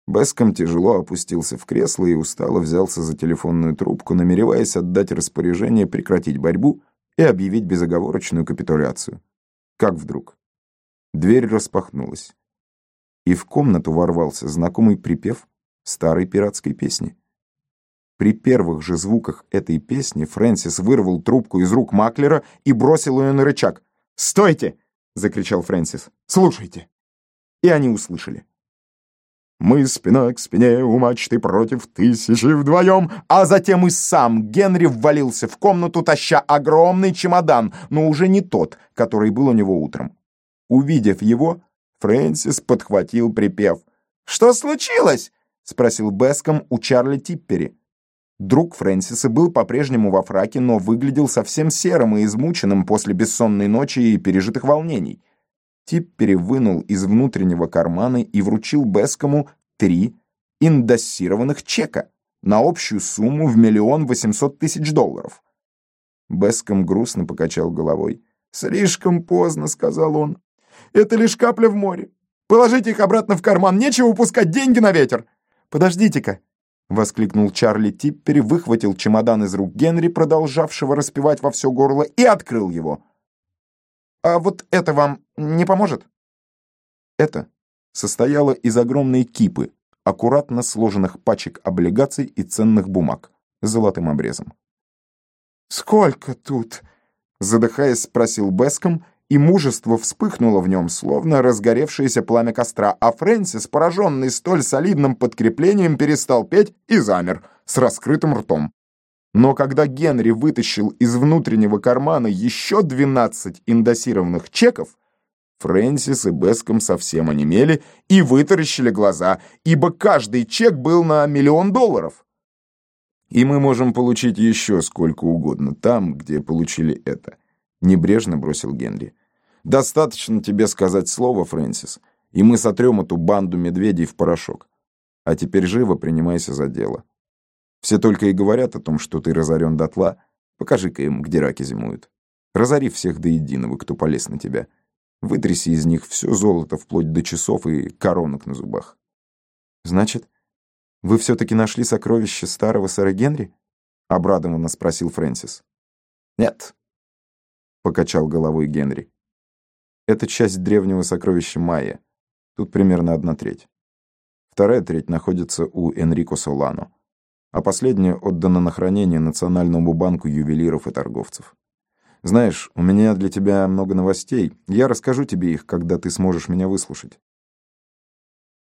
Беском тяжело опустился в кресло и устало взялся за телефонную трубку, намереваясь отдать распоряжение прекратить борьбу и объявить безоговорочную капитуляцию. Как вдруг дверь распахнулась, и в комнату ворвался знакомый припев старой пиратской песни. При первых же звуках этой песни Фрэнсис вырвал трубку из рук маклера и бросил ее на рычаг. «Стойте!» — закричал Фрэнсис. «Слушайте!» И они услышали. «Мы спина к спине у мачты против тысячи вдвоем», а затем и сам Генри ввалился в комнату, таща огромный чемодан, но уже не тот, который был у него утром. Увидев его, Фрэнсис подхватил припев. «Что случилось?» — спросил Беском у Чарли Типпери. Друг Фрэнсиса был по-прежнему во фраке, но выглядел совсем серым и измученным после бессонной ночи и пережитых волнений. Типпери вынул из внутреннего кармана и вручил Бескому 3 индоссированных чека на общую сумму в $1 800 000. Беском грустно покачал головой. «Слишком поздно», — сказал он. «Это лишь капля в море. Положите их обратно в карман, нечего упускать деньги на ветер». «Подождите-ка», — воскликнул Чарли Типпери, выхватил чемодан из рук Генри, продолжавшего распевать во все горло, и открыл его. «А вот это вам не поможет?» Это состояло из огромной кипы, аккуратно сложенных пачек облигаций и ценных бумаг с золотым обрезом. «Сколько тут?» — задыхаясь, спросил Беском, и мужество вспыхнуло в нем, словно разгоревшееся пламя костра, а Фрэнсис, пораженный столь солидным подкреплением, перестал петь и замер с раскрытым ртом. Но когда Генри вытащил из внутреннего кармана еще 12 индоссированных чеков, Фрэнсис и Беском совсем онемели и вытаращили глаза, ибо каждый чек был на $1 000 000. «И мы можем получить еще сколько угодно там, где получили это», — небрежно бросил Генри. «Достаточно тебе сказать слово, Фрэнсис, и мы сотрем эту банду медведей в порошок. А теперь живо принимайся за дело. Все только и говорят о том, что ты разорен дотла. Покажи-ка им, где раки зимуют. Разори всех до единого, кто полез на тебя. Вытряси из них все золото вплоть до часов и коронок на зубах». «Значит, вы все-таки нашли сокровище старого сэра Генри?» — обрадованно спросил Фрэнсис. «Нет», — покачал головой Генри. «Это часть древнего сокровища майя. Тут примерно 1/3. 2/3 находится у Энрико Солано, а последняя отдана на хранение Национальному банку ювелиров и торговцев. Знаешь, у меня для тебя много новостей. Я расскажу тебе их, когда ты сможешь меня выслушать.